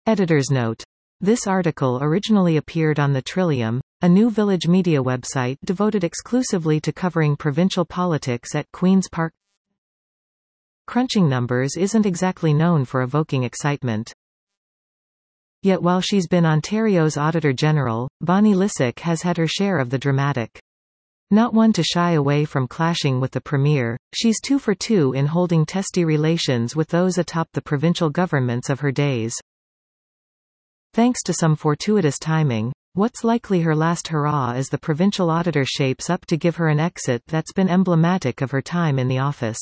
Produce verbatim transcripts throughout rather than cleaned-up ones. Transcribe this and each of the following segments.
Editor's note. This article originally appeared on the Trillium, a new village media website devoted exclusively to covering provincial politics at Queen's Park. Crunching numbers isn't exactly known for evoking excitement. Yet while she's been Ontario's Auditor General, Bonnie Lysyk has had her share of the dramatic. Not one to shy away from clashing with the Premier, she's two for two in holding testy relations with those atop the provincial governments of her days. Thanks to some fortuitous timing, what's likely her last hurrah as the provincial auditor shapes up to give her an exit that's been emblematic of her time in the office.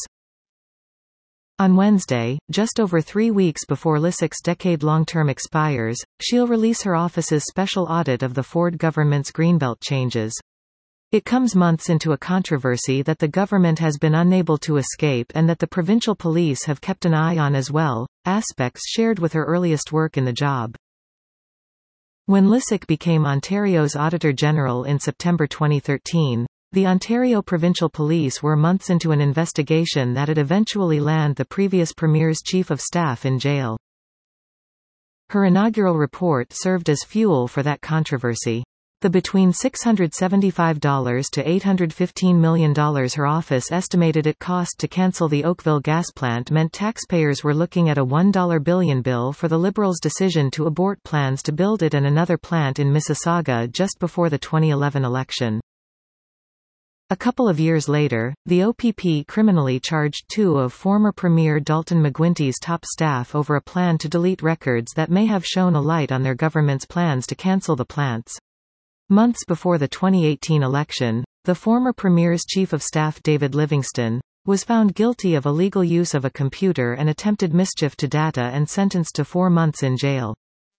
On Wednesday, just over three weeks before Lysyk's decade-long term expires, she'll release her office's special audit of the Ford government's Greenbelt changes. It comes months into a controversy that the government has been unable to escape and that the provincial police have kept an eye on as well, aspects shared with her earliest work in the job. When Lysyk became Ontario's Auditor General in September twenty thirteen, the Ontario Provincial Police were months into an investigation that'd eventually land the previous Premier's Chief of Staff in jail. Her inaugural report served as fuel for that controversy. The between six hundred seventy-five dollars to eight hundred fifteen million dollars her office estimated it cost to cancel the Oakville gas plant meant taxpayers were looking at a one billion dollar bill for the Liberals' decision to abort plans to build it and another plant in Mississauga just before the twenty eleven election. A couple of years later, the O P P criminally charged two of former Premier Dalton McGuinty's top staff over a plan to delete records that may have shown a light on their government's plans to cancel the plants. Months before the twenty eighteen election, the former Premier's Chief of Staff David Livingston was found guilty of illegal use of a computer and attempted mischief to data and sentenced to four months in jail.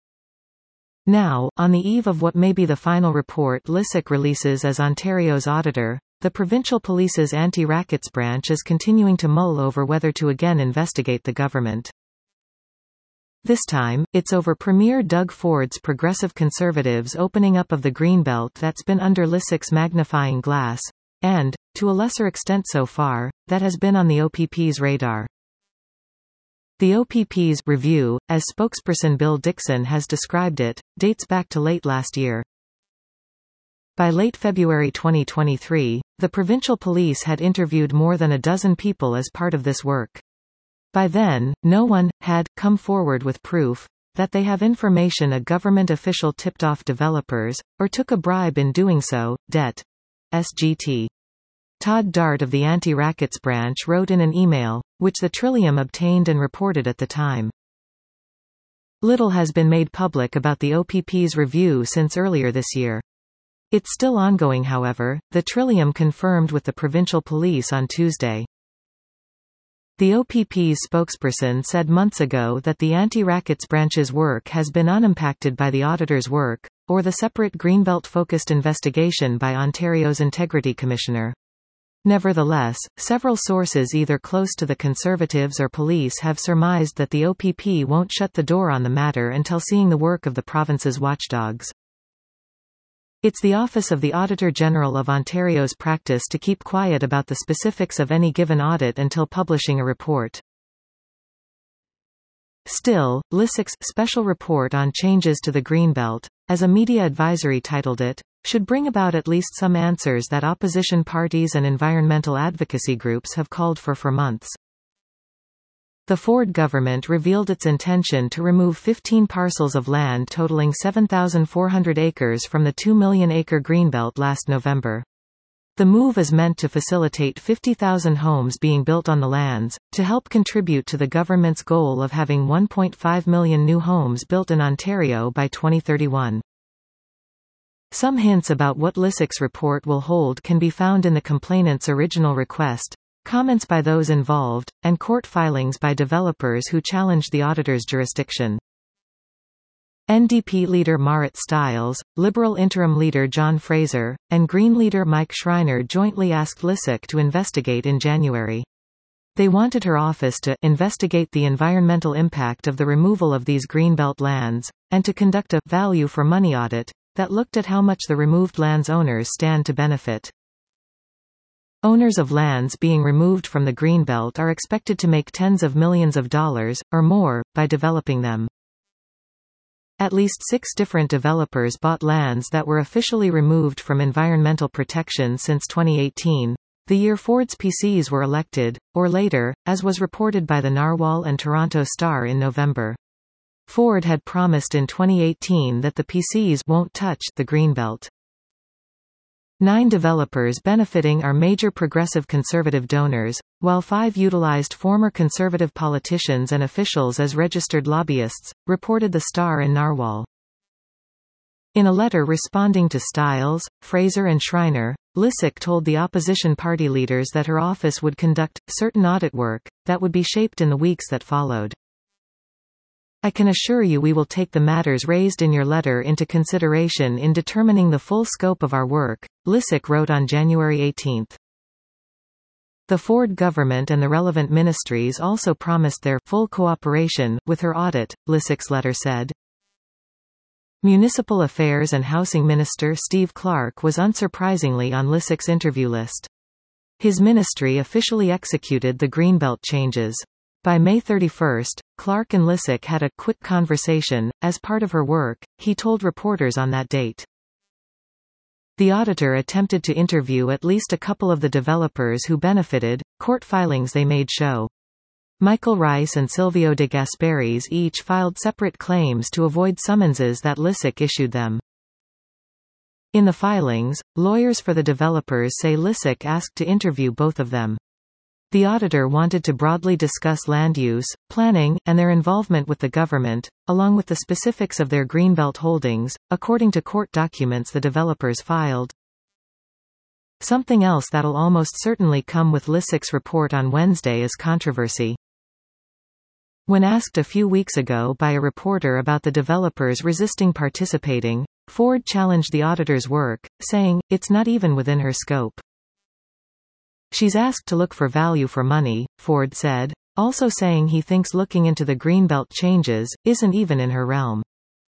Now, on the eve of what may be the final report Lysyk releases as Ontario's auditor, the Provincial Police's Anti-Rackets Branch is continuing to mull over whether to again investigate the government. This time, it's over Premier Doug Ford's Progressive Conservatives opening up of the Greenbelt that's been under Lysyk's magnifying glass, and, to a lesser extent so far, that has been on the O P P's radar. The O P P's review, as spokesperson Bill Dixon has described it, dates back to late last year. By late February twenty twenty-three, the provincial police had interviewed more than a dozen people as part of this work. By then, no one had come forward with proof that they have information a government official tipped off developers, or took a bribe in doing so. Det. S G T. Todd Dart of the Anti-Rackets Branch wrote in an email, which the Trillium obtained and reported at the time. Little has been made public about the O P P's review since earlier this year. It's still ongoing, however, the Trillium confirmed with the provincial police on Tuesday. The O P P's spokesperson said months ago that the Anti-Rackets Branch's work has been unimpacted by the auditor's work, or the separate Greenbelt-focused investigation by Ontario's Integrity Commissioner. Nevertheless, several sources either close to the Conservatives or police have surmised that the O P P won't shut the door on the matter until seeing the work of the province's watchdogs. It's the Office of the Auditor General of Ontario's practice to keep quiet about the specifics of any given audit until publishing a report. Still, Lysyk's special report on changes to the Greenbelt, as a media advisory titled it, should bring about at least some answers that opposition parties and environmental advocacy groups have called for for months. The Ford government revealed its intention to remove fifteen parcels of land totaling seven thousand four hundred acres from the two million acre Greenbelt last November. The move is meant to facilitate fifty thousand homes being built on the lands, to help contribute to the government's goal of having one point five million new homes built in Ontario by twenty thirty-one. Some hints about what Lysyk's report will hold can be found in the complainant's original request, comments by those involved, and court filings by developers who challenged the auditor's jurisdiction. N D P leader Marit Stiles, Liberal interim leader John Fraser, and Green leader Mike Schreiner jointly asked Lysyk to investigate in January. They wanted her office to investigate the environmental impact of the removal of these Greenbelt lands, and to conduct a value for money audit that looked at how much the removed lands owners stand to benefit. Owners of lands being removed from the Greenbelt are expected to make tens of millions of dollars, or more, by developing them. At least six different developers bought lands that were officially removed from environmental protection since twenty eighteen, the year Ford's P Cs were elected, or later, as was reported by the Narwhal and Toronto Star in November. Ford had promised in twenty eighteen that the P Cs won't touch the Greenbelt. Nine developers benefiting are major progressive conservative donors, while five utilized former conservative politicians and officials as registered lobbyists, reported the Star and Narwhal. In a letter responding to Stiles, Fraser and Schreiner, Lisick told the opposition party leaders that her office would conduct certain audit work that would be shaped in the weeks that followed. I can assure you we will take the matters raised in your letter into consideration in determining the full scope of our work, Lisick wrote on January eighteenth. The Ford government and the relevant ministries also promised their full cooperation with her audit, Lisick's letter said. Municipal Affairs and Housing Minister Steve Clark was unsurprisingly on Lisick's interview list. His ministry officially executed the Greenbelt changes. By May thirty-first, Clark and Lisick had a quick conversation. As part of her work, he told reporters on that date. The auditor attempted to interview at least a couple of the developers who benefited, court filings they made show. Michael Rice and Silvio de Gasperis each filed separate claims to avoid summonses that Lisick issued them. In the filings, lawyers for the developers say Lisick asked to interview both of them. The auditor wanted to broadly discuss land use, planning, and their involvement with the government, along with the specifics of their Greenbelt holdings, according to court documents the developers filed. Something else that'll almost certainly come with Lisick's report on Wednesday is controversy. When asked a few weeks ago by a reporter about the developers resisting participating, Ford challenged the auditor's work, saying, it's not even within her scope. She's asked to look for value for money, Ford said, also saying he thinks looking into the Greenbelt changes isn't even in her realm.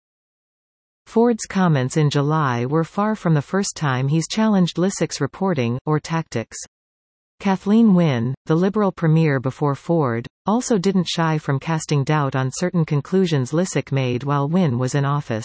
Ford's comments in July were far from the first time he's challenged Lisick's reporting or tactics. Kathleen Wynne, the Liberal premier before Ford, also didn't shy from casting doubt on certain conclusions Lisick made while Wynne was in office.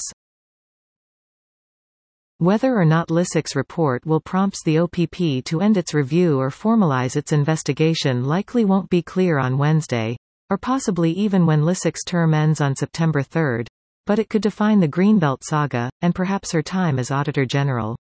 Whether or not Lisick's report will prompt the O P P to end its review or formalize its investigation likely won't be clear on Wednesday, or possibly even when Lisick's term ends on September third, but it could define the Greenbelt saga, and perhaps her time as Auditor General.